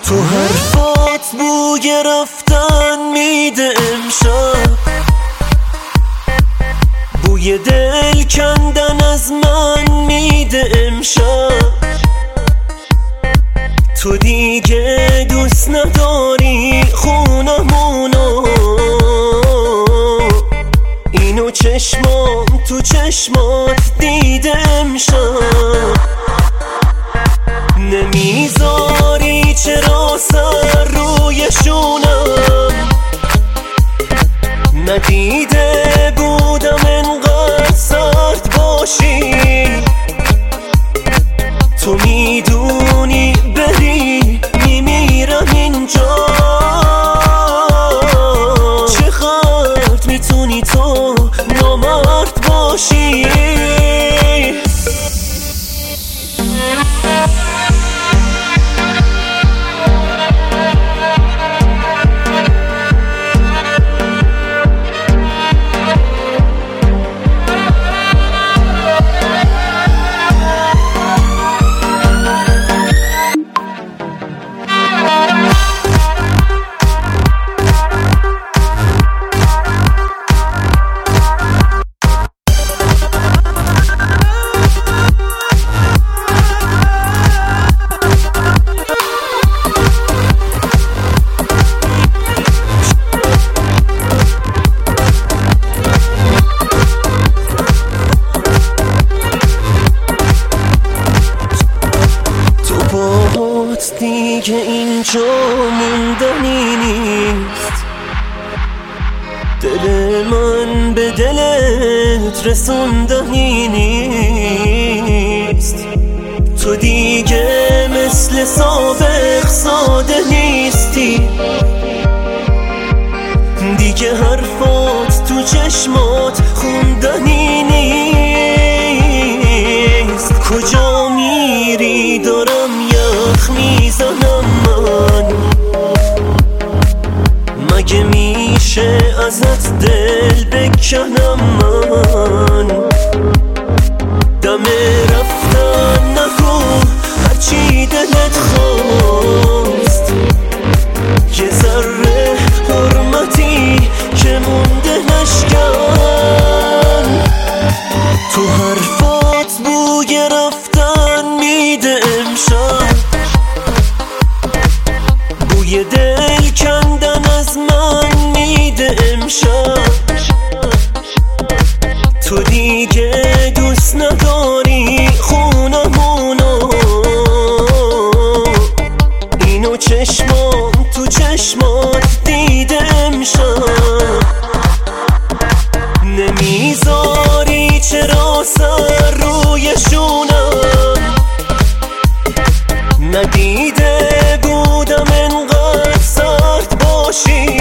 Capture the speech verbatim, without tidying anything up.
تو حرفات بوی رفتن میده امشب، بوی دل کندن از من میده امشب. تو دیگه دوست نداری خونمونو، اینو چشمام تو چشمات دیده امشب. نمیذاری چرا سر روی شونم، ندیده بودم انقدر سرد باشی. تو میدونی بری میمیرم اینجا، چقدر میتونی تو نامرد باشی. دیگه اینجا موندنی نیست، دل من به دلت رسوندنی نیست. تو دیگه مثل سابق ساده نیستی، دیگه حرفات تو چشمات خوندنی نیست. کجا میری دارم یخ میزنم من، مگه میشه ازت دل بکنم من؟ دم رفتن نگو هرچی دلت خواست، یه ذره حرمتی که مونده نشکن. تو حرفات بوی رفتن میده امشب، بوی دل کندن از من میده امشب. تو دیگه دوست نداری خونمونو، اینو چشمام تو چشمات دیده امشب. نمیذاری چرا سر روی شونم، ندیده بودم انقدر سرد باشی.